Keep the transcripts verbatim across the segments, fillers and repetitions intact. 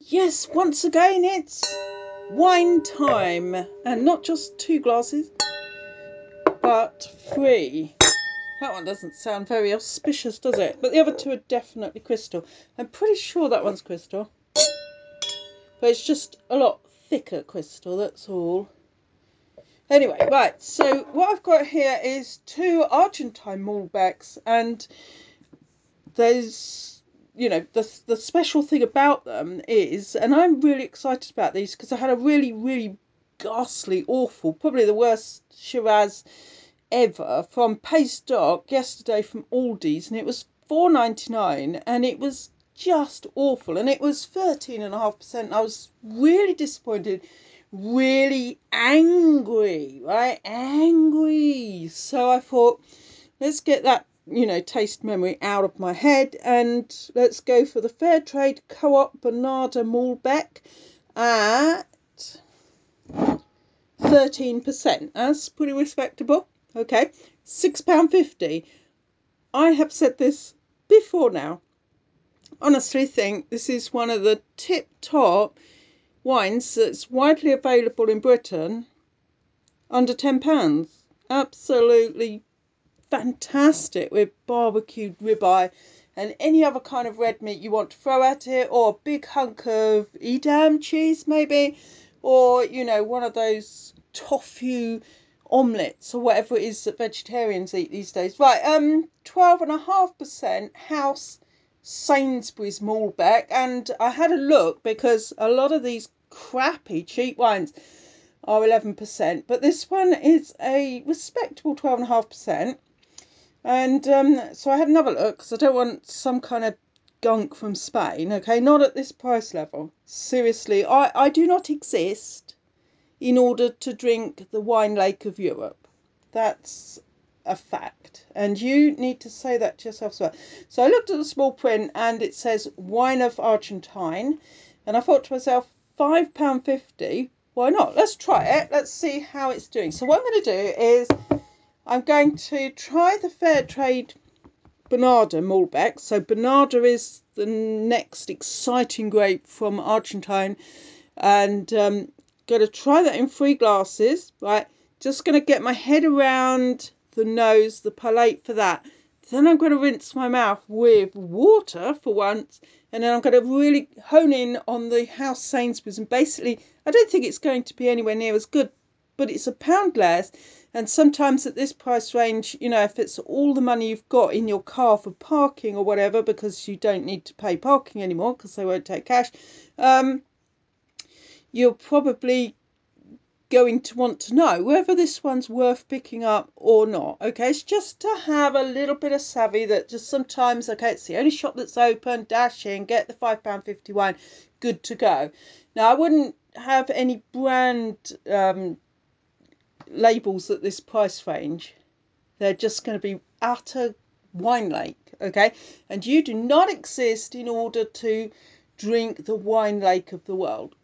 Yes, once again it's wine time, and not just two glasses, but three. That one doesn't sound very auspicious, does it? But the other two are definitely crystal. I'm pretty sure that one's crystal, but it's just a lot thicker crystal, that's all. Anyway, right, so what I've got here is two Argentine Malbecs, and there's, you know, the the special thing about them is, and I'm really excited about these because I had a really, really ghastly, awful, probably the worst Shiraz ever from Pays d'Arc yesterday from Aldi's, and it was four ninety nine, and it was just awful, and it was thirteen and a half percent. I was really disappointed, really angry, right? Angry. So I thought, let's get that, you know, taste memory out of my head, and let's go for the Fair Trade Co-op Bernarda Malbec at thirteen percent. That's pretty respectable. Okay, six pounds fifty. I have said this before now. Honestly think this is one of the tip top wines that's widely available in Britain under ten pounds. Absolutely fantastic with barbecued ribeye and any other kind of red meat you want to throw at it, or a big hunk of Edam cheese maybe, or, you know, one of those tofu omelettes or whatever it is that vegetarians eat these days. Right, um, twelve and a half percent House Sainsbury's Malbec, and I had a look because a lot of these crappy cheap wines are eleven percent, but this one is a respectable twelve and a half percent. And um, so I had another look because I don't want some kind of gunk from Spain. Okay, not at this price level. Seriously, I, I do not exist in order to drink the wine lake of Europe. That's a fact. And you need to say that to yourself as well. So I looked at the small print and it says wine of Argentine. And I thought to myself, five pounds fifty, why not? Let's try it. Let's see how it's doing. So what I'm going to do is I'm going to try the Fair Trade Bernarda Malbec. So Bernarda is the next exciting grape from Argentine, and um, going to try that in three glasses. Right, just going to get my head around the nose, the palate for that. Then I'm going to rinse my mouth with water for once, and then I'm going to really hone in on the House Sainsbury's. And basically, I don't think it's going to be anywhere near as good, but it's a pound less. And sometimes at this price range, you know, if it's all the money you've got in your car for parking or whatever, because you don't need to pay parking anymore because they won't take cash, um, you're probably going to want to know whether this one's worth picking up or not. Okay, it's just to have a little bit of savvy that just sometimes, okay, it's the only shop that's open, dash in, get the five pounds fifty wine, good to go. Now, I wouldn't have any brand um, labels at this price range. They're just going to be utter wine lake, okay? And you do not exist in order to drink the wine lake of the world.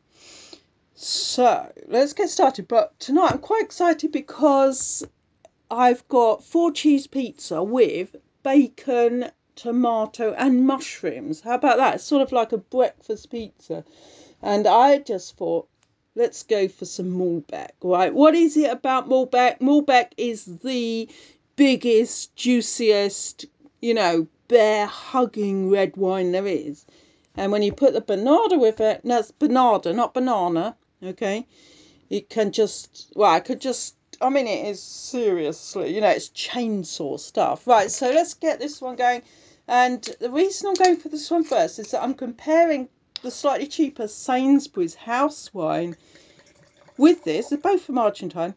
So let's get started. But tonight I'm quite excited because I've got four cheese pizza with bacon, tomato, and mushrooms. How about that? It's sort of like a breakfast pizza. And I just thought, let's go for some Malbec, right? What is it about Malbec? Malbec is the biggest, juiciest, you know, bear hugging red wine there is. And when you put the Bernarda with it, no, it's Bernarda, not banana, okay? It can just, well, I could just, I mean, it is seriously, you know, it's chainsaw stuff. Right, so let's get this one going. And the reason I'm going for this one first is that I'm comparing the slightly cheaper Sainsbury's house wine with this. They're both from Argentine.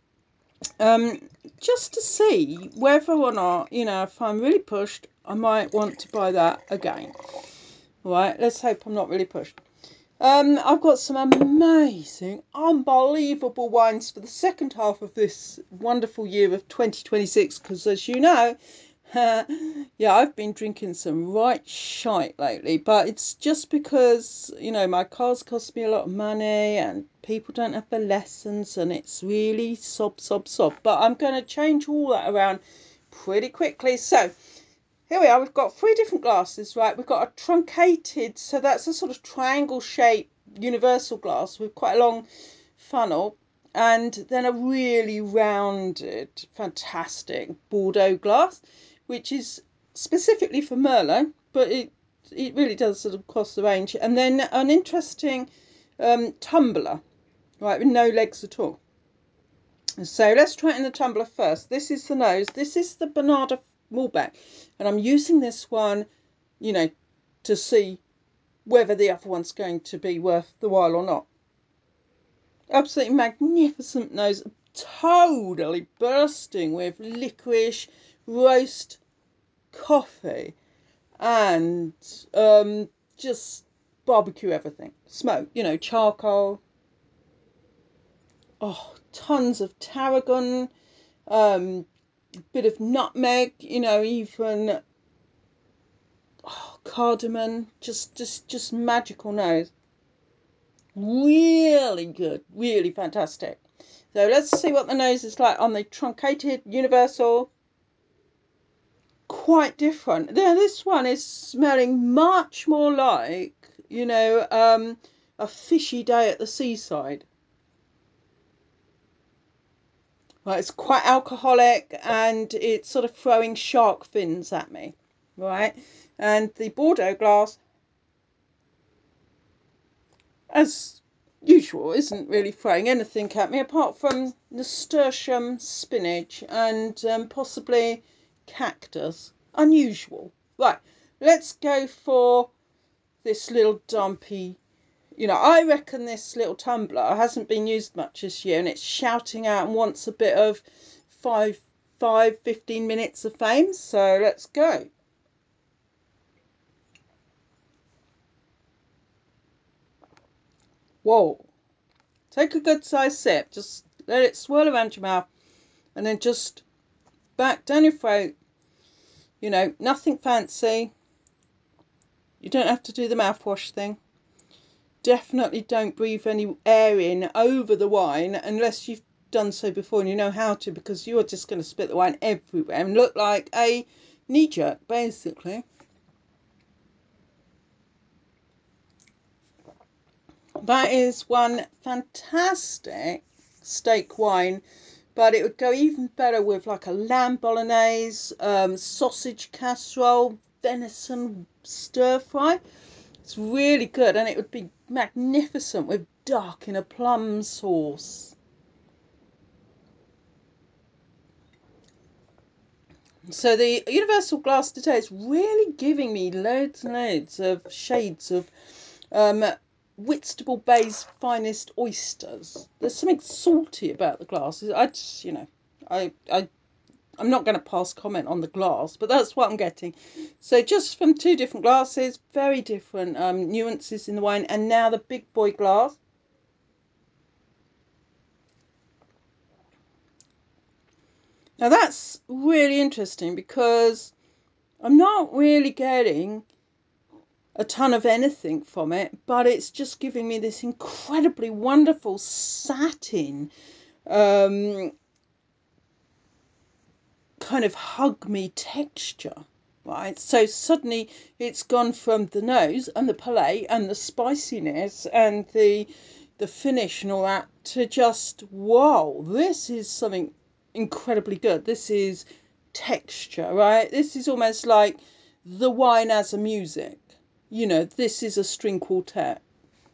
Um, just to see whether or not, you know, if I'm really pushed, I might want to buy that again. All right, let's hope I'm not really pushed. Um, I've got some amazing, unbelievable wines for the second half of this wonderful year of twenty twenty-six, because as you know, yeah, I've been drinking some right shite lately, but it's just because, you know, my car's cost me a lot of money and people don't have the lessons and it's really sob, sob, sob. But I'm going to change all that around pretty quickly. So here we are. We've got three different glasses, right? We've got a truncated, so that's a sort of triangle shape universal glass with quite a long funnel, and then a really rounded, fantastic Bordeaux glass, which is specifically for Merlot, but it it really does sort of cross the range. And then an interesting um, tumbler, right, with no legs at all. So let's try it in the tumbler first. This is the nose. This is the Bernarda Malbec. And I'm using this one, you know, to see whether the other one's going to be worth the while or not. Absolutely magnificent nose. Totally bursting with licorice, roast coffee, and um, just barbecue everything. Smoke, you know, charcoal. Oh, tons of tarragon. Um, bit of nutmeg, you know, even oh, cardamom, just just just magical nose. Really good, really fantastic. So let's see what the nose is like on the truncated universal. Quite different. Now this one is smelling much more like, you know, um, a fishy day at the seaside. Right, it's quite alcoholic and it's sort of throwing shark fins at me, right? And the Bordeaux glass, as usual, isn't really throwing anything at me apart from nasturtium, spinach, and um, possibly cactus. Unusual. Right, let's go for this little dumpy. You know, I reckon this little tumbler hasn't been used much this year and it's shouting out and wants a bit of five, five, fifteen minutes of fame. So let's go. Whoa. Take a good sized sip. Just let it swirl around your mouth and then just back down your throat. You know, nothing fancy. You don't have to do the mouthwash thing. Definitely don't breathe any air in over the wine unless you've done so before and you know how to, because you are just going to spit the wine everywhere and look like a knee jerk, basically. That is one fantastic steak wine, but it would go even better with like a lamb bolognese, um, sausage casserole, venison stir fry. It's really good, and it would be magnificent with duck in a plum sauce. So the Universal Glass today is really giving me loads and loads of shades of um, Whitstable Bay's finest oysters. There's something salty about the glasses. I just, you know, I, I, I'm not going to pass comment on the glass, but that's what I'm getting. So just from two different glasses, very different um, nuances in the wine, and now the big boy glass. Now that's really interesting because I'm not really getting a ton of anything from it, but it's just giving me this incredibly wonderful satin um, kind of hug me texture, right? So suddenly it's gone from the nose and the palate and the spiciness and the the finish and all that to just wow, this is something incredibly good. This is texture, right? This is almost like the wine as a music. You know, this is a string quartet.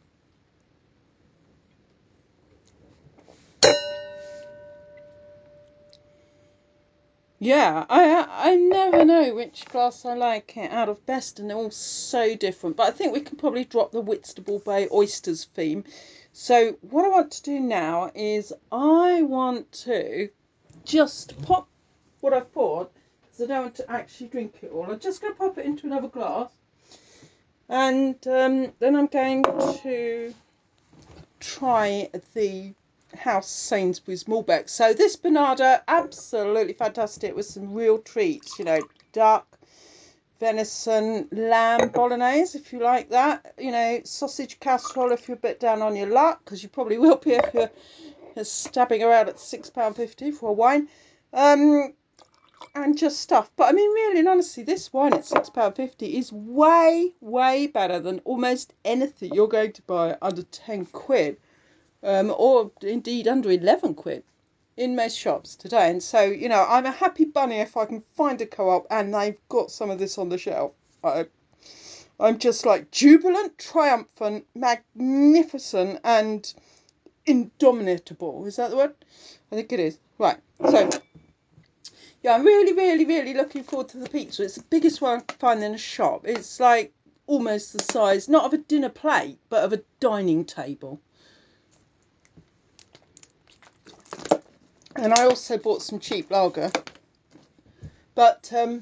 Yeah, I I never know which glass I like out of best, and they're all so different. But I think we can probably drop the Whitstable Bay oysters theme. So what I want to do now is I want to just pop what I've poured, because I don't want to actually drink it all. I'm just going to pop it into another glass, and um, then I'm going to try the House Sainsbury's Malbec. So this Bernarda, absolutely fantastic with some real treats, you know, duck, venison, lamb bolognese, if you like that, you know, sausage casserole if you're a bit down on your luck, because you probably will be if you're, you're stabbing around at six pounds fifty for a wine. Um, and just stuff. But I mean, really and honestly, this wine at six pounds fifty is way, way better than almost anything you're going to buy under ten quid, um, or indeed under eleven quid in most shops today. And so, you know, I'm a happy bunny if I can find a Co-op and they've got some of this on the shelf. I, I'm just like jubilant, triumphant, magnificent, and indomitable. Is that the word? I think it is. Right. So, yeah, I'm really, really, really looking forward to the pizza. It's the biggest one I can find in a shop. It's like almost the size, not of a dinner plate, but of a dining table. And I also bought some cheap lager. But um,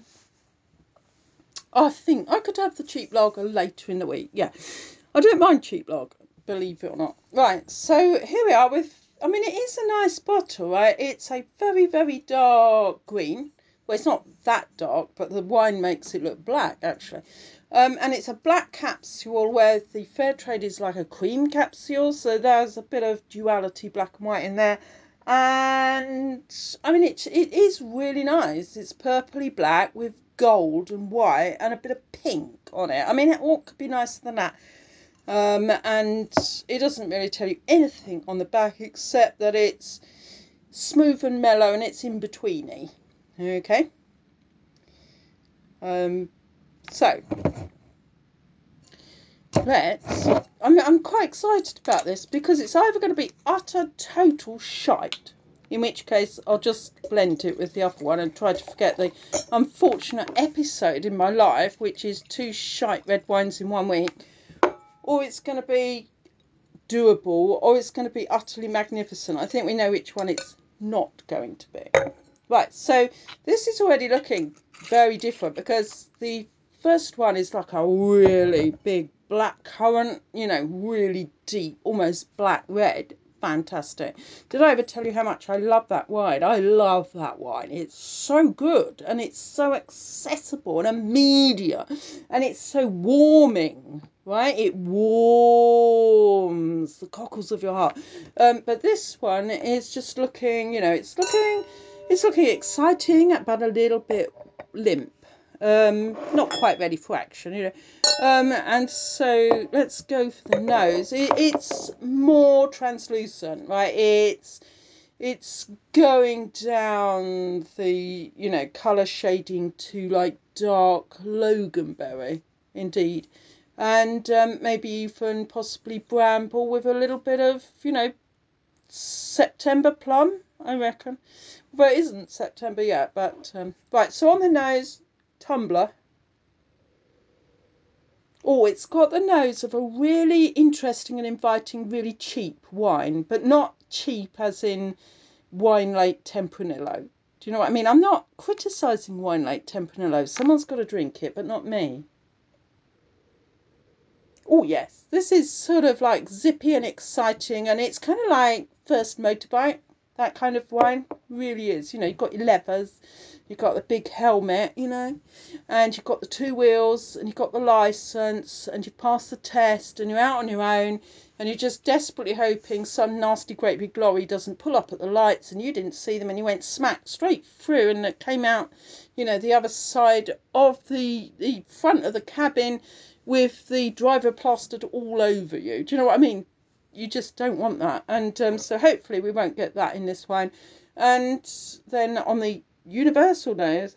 I think I could have the cheap lager later in the week. Yeah, I don't mind cheap lager, believe it or not. Right, so here we are with, I mean, it is a nice bottle, right? It's a very, very dark green. Well, it's not that dark, but the wine makes it look black, actually. Um, and it's a black capsule where the Fairtrade is like a cream capsule. So there's a bit of duality, black and white in there. And I mean, it, it is really nice. It's purpley black with gold and white and a bit of pink on it. I mean, what could be nicer than that? Um, and it doesn't really tell you anything on the back except that it's smooth and mellow and it's in betweeny. Okay. Um, so let's. I'm I'm quite excited about this because it's either going to be utter total shite, in which case I'll just blend it with the other one and try to forget the unfortunate episode in my life, which is two shite red wines in one week, or it's going to be doable, or it's going to be utterly magnificent. I think we know which one it's not going to be. Right, so this is already looking very different because the first one is like a really big black currant, you know, really deep, almost black red. Fantastic. Did I ever tell you how much I love that wine? I love that wine. It's so good and it's so accessible and immediate and it's so warming, right? It warms the cockles of your heart. Um, but this one is just looking, you know, it's looking, it's looking exciting, but a little bit limp. Um, not quite ready for action, you know. Um, and so let's go for the nose. It, it's more translucent, right? It's it's going down the, you know, colour shading to like dark Loganberry, indeed. And um, maybe even possibly bramble with a little bit of, you know, September plum, I reckon. Well, it isn't September yet, but um, right. So on the nose, tumbler. Oh, it's got the nose of a really interesting and inviting, really cheap wine, but not cheap as in Wine Lake Tempranillo. Do you know what I mean? I'm not criticising Wine Lake Tempranillo. Someone's got to drink it, but not me. Oh, yes. This is sort of like zippy and exciting, and it's kind of like first motorbike, that kind of wine. Really is. You know, you've got your levers, you've got the big helmet, you know, and you've got the two wheels, and you've got the license, and you've passed the test, and you're out on your own, and you're just desperately hoping some nasty great big lorry doesn't pull up at the lights, and you didn't see them, and you went smack straight through, and it came out, you know, the other side of the, the front of the cabin with the driver plastered all over you. Do you know what I mean? You just don't want that. And um, so hopefully we won't get that in this wine. And then on the universal nose,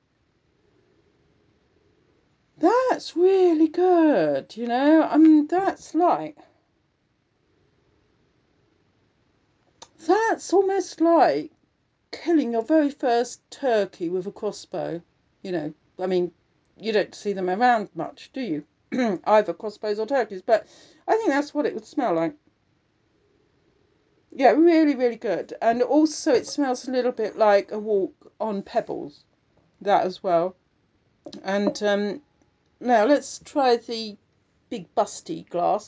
that's really good, you know. I mean, that's like, that's almost like killing your very first turkey with a crossbow. You know, I mean, you don't see them around much, do you? Either crossbows or turkeys, but I think that's what it would smell like. Yeah, really, really good. And also it smells a little bit like a walk on pebbles, that as well. And um, now let's try the big busty glass.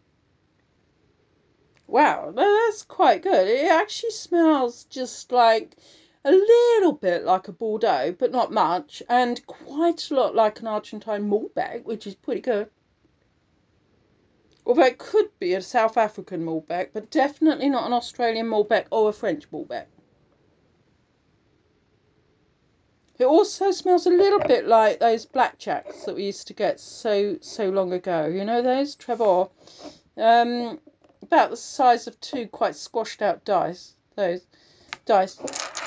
Wow, that's quite good. It actually smells just like a little bit like a Bordeaux, but not much, and quite a lot like an Argentine Malbec, which is pretty good. Although it could be a South African Malbec, but definitely not an Australian Malbec or a French Malbec. It also smells a little bit like those blackjacks that we used to get so so long ago. You know those, Trevor? Um, about the size of two quite squashed out dice. Those dice.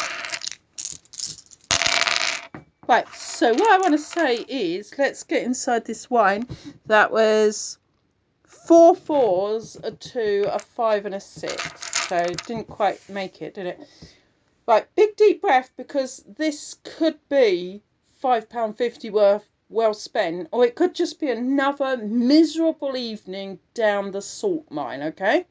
Right, so what I want to say is, let's get inside this wine. That was four fours, a two, a five, and a six. So didn't quite make it, did it? Right, big deep breath, because this could be five pounds fifty worth well spent, or it could just be another miserable evening down the salt mine, okay?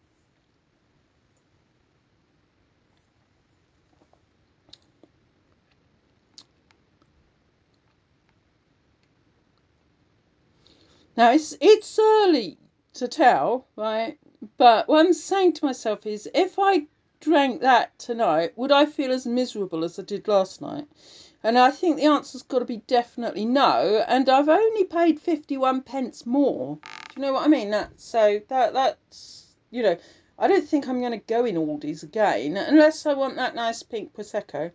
Now, it's, it's early to tell, right? But what I'm saying to myself is, if I drank that tonight, would I feel as miserable as I did last night? And I think the answer's got to be definitely no. And I've only paid fifty-one pence more. Do you know what I mean? That, so that that's, you know, I don't think I'm going to go in Aldi's again unless I want that nice pink Prosecco.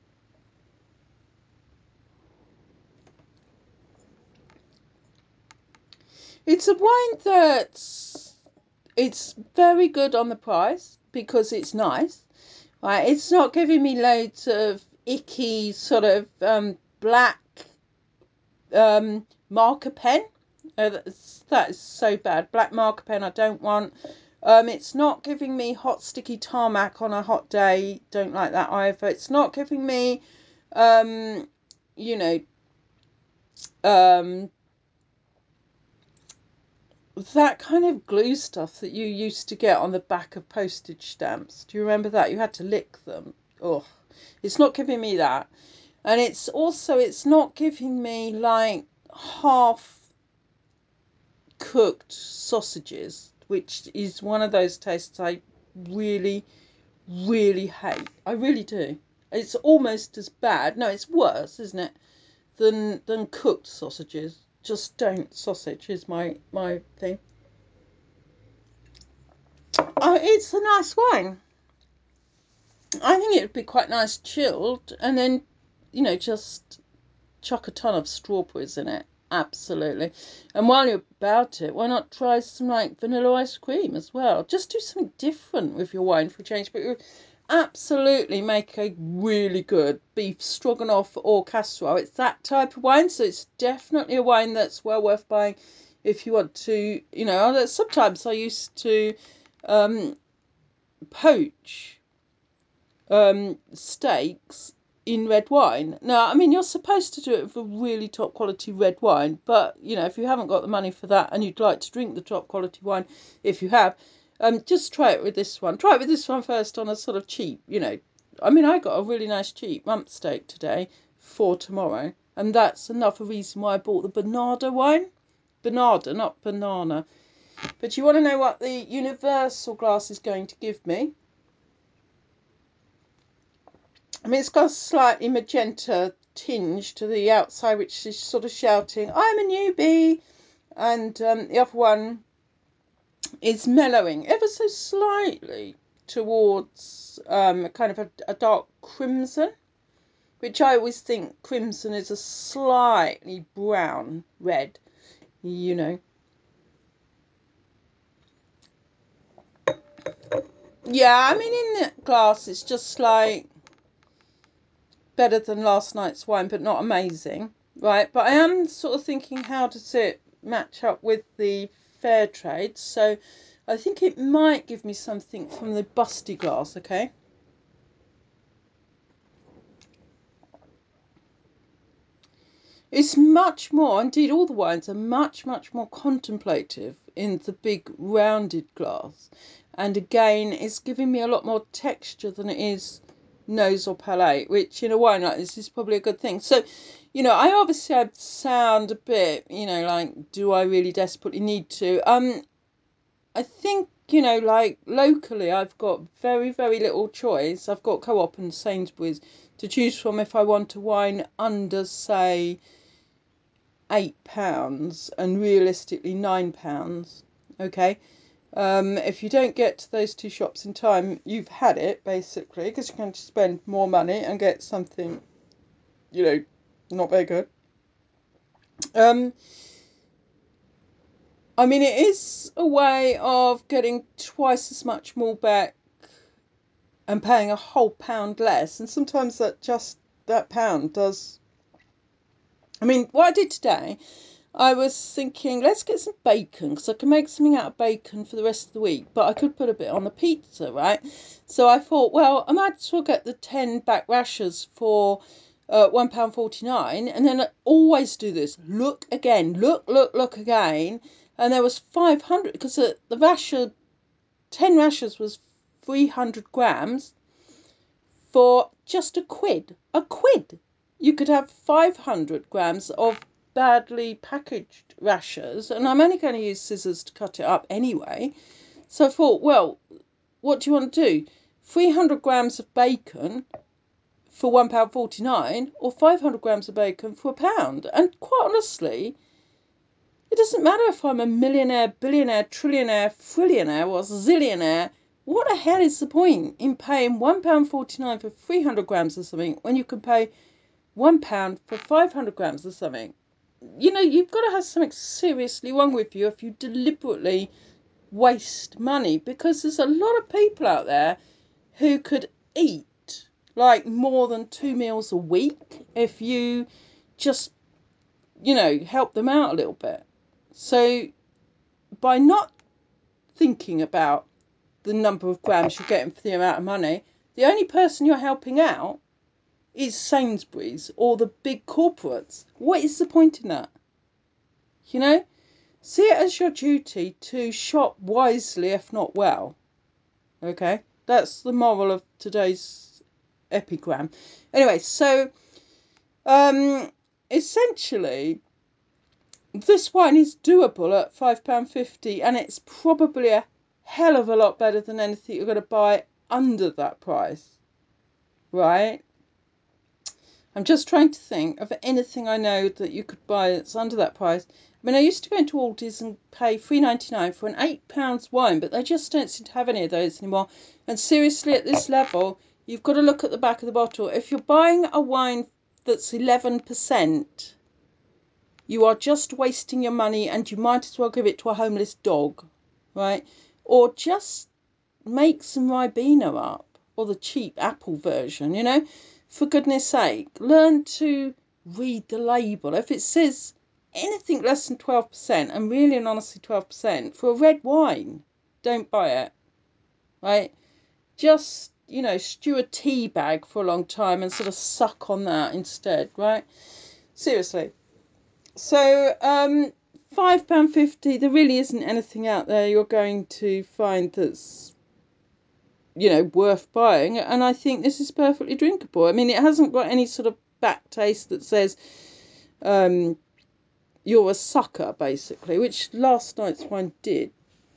It's a wine that's, it's very good on the price because it's nice. Right? It's not giving me loads of icky sort of um, black um, marker pen. Uh, that's, that is so bad. Black marker pen I don't want. Um, it's not giving me hot sticky tarmac on a hot day. Don't like that either. It's not giving me, um, you know, um, that kind of glue stuff that you used to get on the back of postage stamps. Do you remember that? You had to lick them. Oh, it's not giving me that. And it's also, it's not giving me like half cooked sausages, which is one of those tastes I really, really hate. I really do. It's almost as bad. No, it's worse, isn't it? Than than cooked sausages. Just don't sausage is my my thing. Oh, it's a nice wine. I think it would be quite nice chilled, and then, you know, just chuck a ton of strawberries in it. Absolutely. And while you're about it, why not try some like vanilla ice cream as well? Just do something different with your wine for a change. But you absolutely make a really good beef stroganoff or casserole. It's that type of wine, so it's definitely a wine that's well worth buying if you want to, you know, sometimes I used to um, poach um, steaks in red wine. Now, I mean, you're supposed to do it with a really top quality red wine, but you know, if you haven't got the money for that and you'd like to drink the top quality wine, if you have, um, just try it with this one. Try it with this one first on a sort of cheap, you know. I mean, I got a really nice cheap rump steak today for tomorrow, and that's another reason why I bought the Bernarda wine. Bernarda, not banana. But you want to know what the universal glass is going to give me? I mean, it's got a slightly magenta tinge to the outside, which is sort of shouting, I'm a newbie. And um, the other one is mellowing ever so slightly towards um, kind of a, a dark crimson, which I always think crimson is a slightly brown red, you know. Yeah, I mean, in the glass, it's just like better than last night's wine, but not amazing, right? But I am sort of thinking, how does it match up with the fair trade? So I think it might give me something from the busty glass, okay? It's much more, indeed, all the wines are much, much more contemplative in the big rounded glass. And again, it's giving me a lot more texture than it is nose or palate, which in a wine like this is probably a good thing. So, you know, I obviously I sound a bit, you know, like, do I really desperately need to? Um, I think, you know, like locally, I've got very, very little choice. I've got Co-op and Sainsbury's to choose from if I want a wine under, say, eight pounds and realistically nine pounds. Okay. Um, if you don't get to those two shops in time, you've had it basically, because you're going to spend more money and get something, you know, Not very good. Um, I mean, it is a way of getting twice as much more back and paying a whole pound less. And sometimes that just that pound does. I mean, what I did today, I was thinking, let's get some bacon because I can make something out of bacon for the rest of the week, but I could put a bit on the pizza, right? So I thought, well, I might as well get the ten back rashers for uh, one pound forty-nine, and then I always do this. Look again, look, look, look again. And there was five hundred because the, the rasher, ten rashers was three hundred grams for just a quid. A quid. You could have five hundred grams of badly packaged rashers, and I'm only going to use scissors to cut it up anyway. So I thought, well, what do you want to do? three hundred grams of bacon for one pound forty-nine or five hundred grams of bacon for a pound? And quite honestly, it doesn't matter if I'm a millionaire, billionaire, trillionaire, frillionaire, or zillionaire. What the hell is the point in paying one pound forty-nine for three hundred grams of something when you can pay one pound for five hundred grams of something? You know, you've got to have something seriously wrong with you if you deliberately waste money, because there's a lot of people out there who could eat like more than two meals a week if you just, you know, help them out a little bit. So by not thinking about the number of grams you're getting for the amount of money, the only person you're helping out is Sainsbury's or the big corporates. What is the point in that? You know? See it as your duty to shop wisely, if not well. Okay? That's the moral of today's epigram. Anyway, so um, essentially, this wine is doable at five pounds fifty, and it's probably a hell of a lot better than anything you're going to buy under that price, right? I'm just trying to think of anything I know that you could buy that's under that price. I mean, I used to go into Aldi's and pay three ninety nine for an eight pounds wine, but they just don't seem to have any of those anymore. And seriously, at this level, you've got to look at the back of the bottle. If you're buying a wine that's eleven percent, you are just wasting your money, and you might as well give it to a homeless dog, right? Or just make some Ribena up, or the cheap apple version, you know? For goodness sake, learn to read the label. If it says anything less than twelve percent, and really and honestly twelve percent, for a red wine, don't buy it, right? Just, you know, stew a tea bag for a long time and sort of suck on that instead, right? Seriously. So, um, five pounds fifty, there really isn't anything out there you're going to find that's, you know, worth buying. And I think this is perfectly drinkable. I mean, it hasn't got any sort of back taste that says um, you're a sucker, basically, which last night's wine did.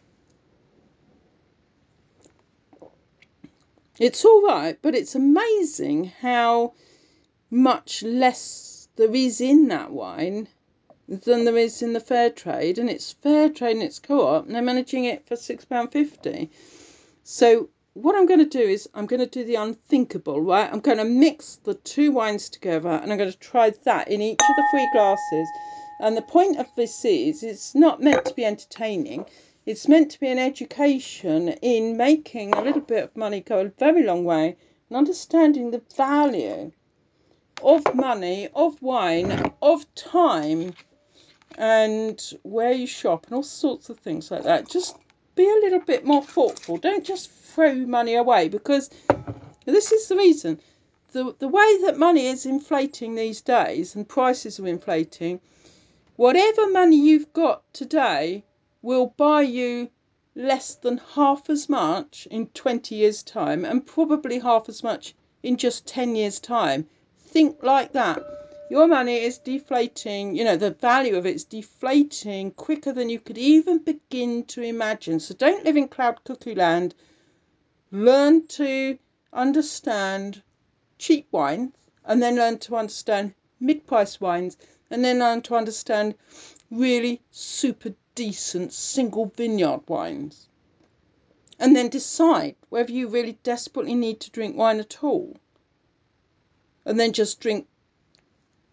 It's all right, but it's amazing how much less there is in that wine than there is in the fair trade, and it's fair trade and it's co-op, and they're managing it for six pounds fifty. So what I'm going to do is I'm going to do the unthinkable, right? I'm going to mix the two wines together, and I'm going to try that in each of the three glasses. And the point of this is, it's not meant to be entertaining. It's meant to be an education in making a little bit of money go a very long way, and understanding the value of money, of wine, of time, and where you shop, and all sorts of things like that. Just be a little bit more thoughtful. Don't just throw money away, because this is the reason. The, the way that money is inflating these days and prices are inflating, whatever money you've got today will buy you less than half as much in twenty years' time, and probably half as much in just ten years' time. Think like that. Your money is deflating, you know, the value of it is deflating quicker than you could even begin to imagine. So don't live in cloud cuckoo land. Learn to understand cheap wines, and then learn to understand mid-price wines, and then learn to understand really super decent single vineyard wines. And then decide whether you really desperately need to drink wine at all. And then just drink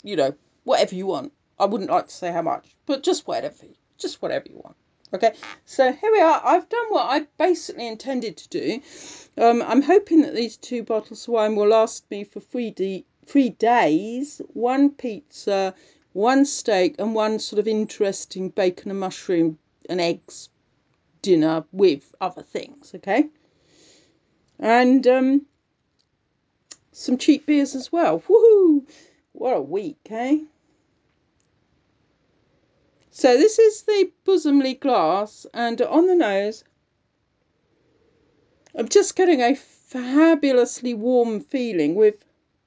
you know, whatever you want. I wouldn't like to say how much, but just whatever, just whatever you want. Okay, so here we are. I've done what I basically intended to do. Um, I'm hoping that these two bottles of wine will last me for three, d- three days. One pizza, one steak, and one sort of interesting bacon and mushroom and eggs dinner with other things, okay? And um, some cheap beers as well. Woohoo! What a week, eh? So this is the Bosomley glass, and on the nose, I'm just getting a fabulously warm feeling with...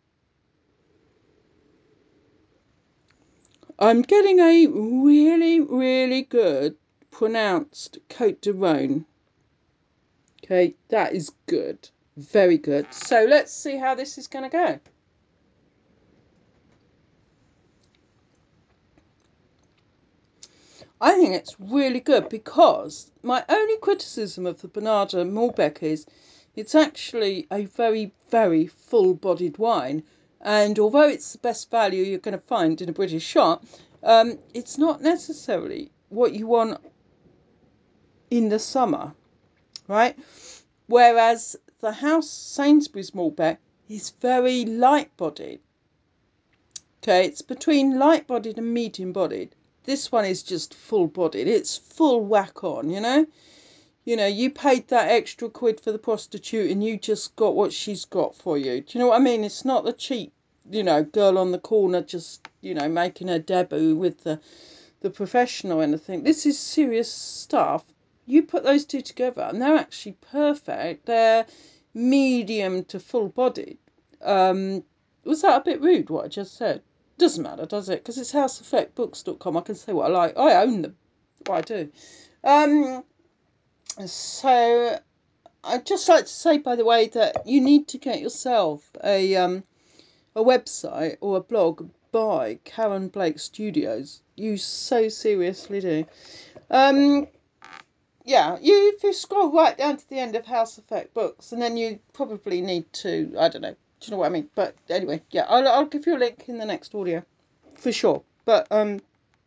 I'm getting a really, really good pronounced Côte de Rhône. Okay, that is good. Very good. So let's see how this is going to go. I think it's really good because my only criticism of the Bernarda Malbec is it's actually a very, very full-bodied wine. And although it's the best value you're going to find in a British shop, um, it's not necessarily what you want in the summer, right? Whereas the House Sainsbury's Malbec is very light-bodied. Okay, it's between light-bodied and medium-bodied. This one is just full-bodied. It's full whack on, you know? You know, you paid that extra quid for the prostitute and you just got what she's got for you. Do you know what I mean? It's not the cheap, you know, girl on the corner just, you know, making her debut with the, the professional and anything. This is serious stuff. You put those two together and they're actually perfect. They're medium to full-bodied. Um, was that a bit rude, what I just said? Doesn't matter, does it? Because it's house effect books dot com. I can say what I like. I own them. What I do. Um, so I'd just like to say, by the way, that you need to get yourself a um a website or a blog by Karen Blake Studios. You so seriously do. Um, yeah, you if you scroll right down to the end of House Effect Books, and then you probably need to, I don't know, do you know what I mean? But anyway, yeah, I'll I'll give you a link in the next audio for sure. But um.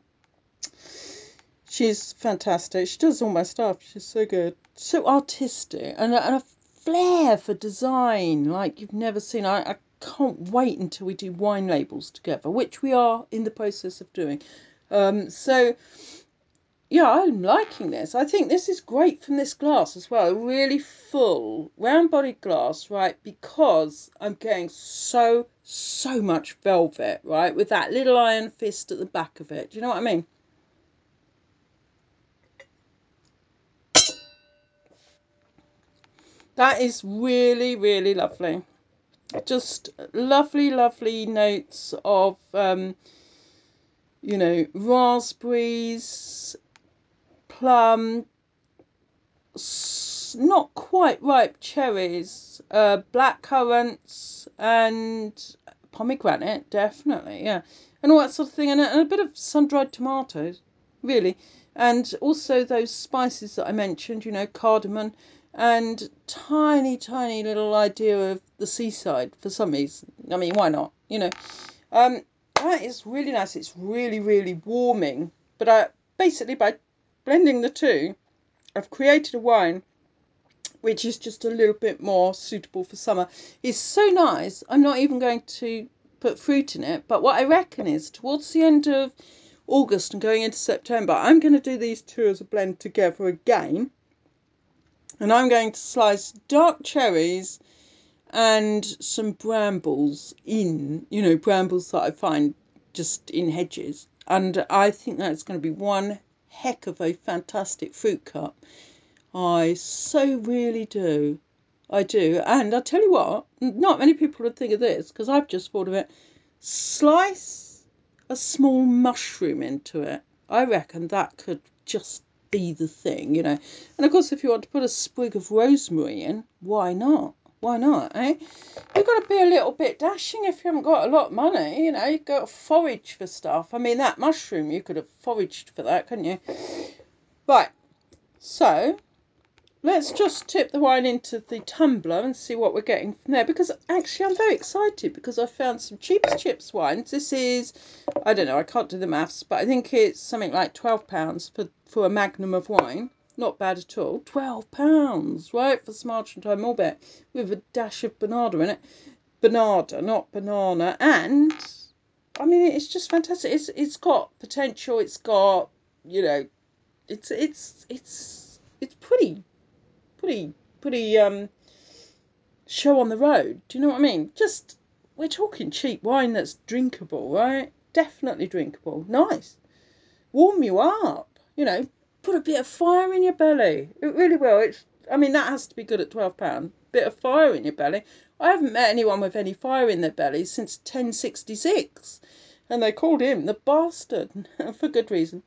She's fantastic. She does all my stuff. She's so good. So artistic. And a, and a flair for design like you've never seen. I, I can't wait until we do wine labels together, which we are in the process of doing. Um, so, yeah, I'm liking this. I think this is great from this glass as well. Really full, round-bodied glass, right? Because I'm getting so, so much velvet, right? With that little iron fist at the back of it. Do you know what I mean? That is really, really lovely. Just lovely, lovely notes of, um, you know, raspberries, plum, not quite ripe cherries, uh, black currants, and pomegranate, definitely, yeah. And all that sort of thing. And a, and a bit of sun-dried tomatoes, really. And also those spices that I mentioned, you know, cardamom, and tiny, tiny little idea of the seaside for some reason. I mean, why not? You know, um, that is really nice. It's really, really warming. But I basically by blending the two, I've created a wine which is just a little bit more suitable for summer. It's so nice. I'm not even going to put fruit in it. But what I reckon is towards the end of August and going into September, I'm going to do these two as a blend together again. And I'm going to slice dark cherries and some brambles in, you know, brambles that I find just in hedges. And I think that's going to be one heck of a fantastic fruit cup. I so really do. I do. And I'll tell you what, not many people would think of this because I've just thought of it. Slice a small mushroom into it. I reckon that could just be the thing, you know. And of course, if you want to put a sprig of rosemary in, why not? Why not, eh? You've got to be a little bit dashing if you haven't got a lot of money, you know. You've got to forage for stuff. I mean, that mushroom, you could have foraged for that, couldn't you? Right, so let's just tip the wine into the tumbler and see what we're getting from there. Because actually, I'm very excited because I found some cheapest chips wines. This is, I don't know, I can't do the maths, but I think it's something like twelve pounds for, for a magnum of wine. Not bad at all. twelve pounds, right, for some Argentine Malbec with a dash of Bernarda in it. Bernarda, not banana. And, I mean, it's just fantastic. It's It's got potential. It's got, you know, it's, it's, it's, it's pretty pretty pretty um show on the road. Do you know what I mean? Just we're talking cheap wine that's drinkable, right? Definitely drinkable. Nice. Warm you up. You know, put a bit of fire in your belly. It really will. It's I mean that has to be good at twelve pound. Bit of fire in your belly. I haven't met anyone with any fire in their belly since ten sixty-six. And they called him the bastard for good reason.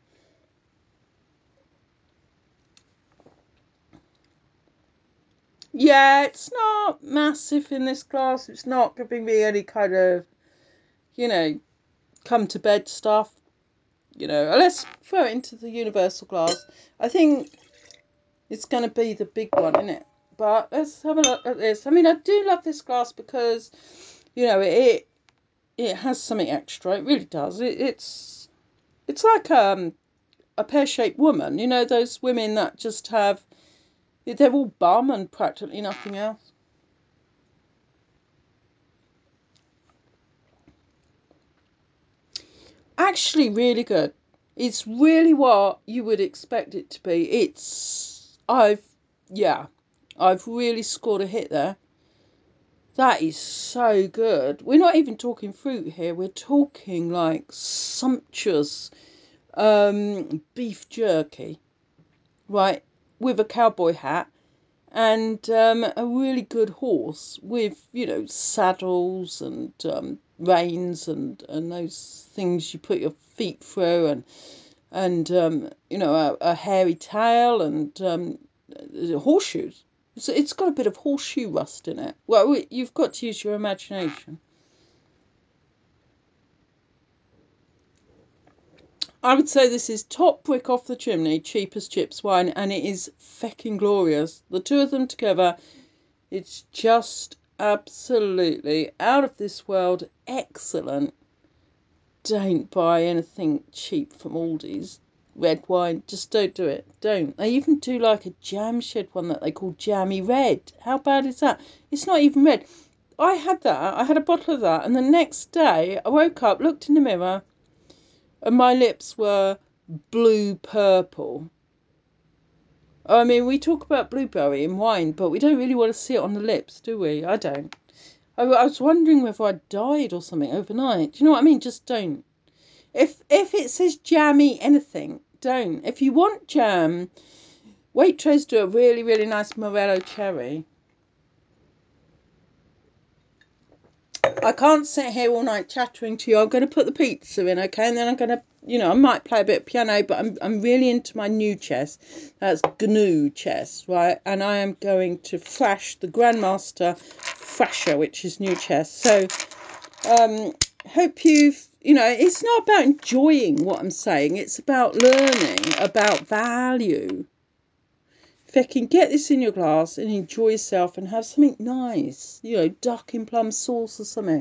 Yeah, it's not massive in this glass. It's not giving me any kind of, you know, come to bed stuff. You know, let's throw it into the universal glass. I think it's going to be the big one, isn't it? But let's have a look at this. I mean, I do love this glass because, you know, it it has something extra. It really does. It, it's it's like um a pear-shaped woman. You know, those women that just have they're all bum and practically nothing else. Actually really good. It's really what you would expect it to be. It's I've yeah, I've really scored a hit there. That is so good. We're not even talking fruit here. We're talking like sumptuous um beef jerky, right? With a cowboy hat and um, a really good horse with, you know, saddles and um, reins and, and those things you put your feet through and and um, you know a, a hairy tail and um, horseshoes. So it's got a bit of horseshoe rust in it. Well, you've got to use your imagination. I would say this is top brick off the chimney, cheapest chips wine, and it is fecking glorious. The two of them together, it's just absolutely out of this world excellent. Don't buy anything cheap from Aldi's. Red wine, just don't do it. Don't. They even do like a jam shed one that they call Jammy Red. How bad is that? It's not even red. I had that. I had a bottle of that, and the next day I woke up, looked in the mirror, and my lips were blue purple. I mean, we talk about blueberry in wine, but we don't really want to see it on the lips, do we? I don't. I, I was wondering whether I died or something overnight. Do you know what I mean? Just don't. If if it says jammy anything, don't. If you want jam, Waitrose do a really really nice Morello cherry. I can't sit here all night chattering to you. I'm going to put the pizza in, okay, and then I'm going to, you know, I might play a bit of piano, but I'm I'm really into my new chess. That's G N U chess, right? And I am going to thrash the Grandmaster Thrasher, which is new chess. So um, hope you've, you know, it's not about enjoying what I'm saying. It's about learning about value. If you can get this in your glass and enjoy yourself and have something nice, you know, duck in plum sauce or something.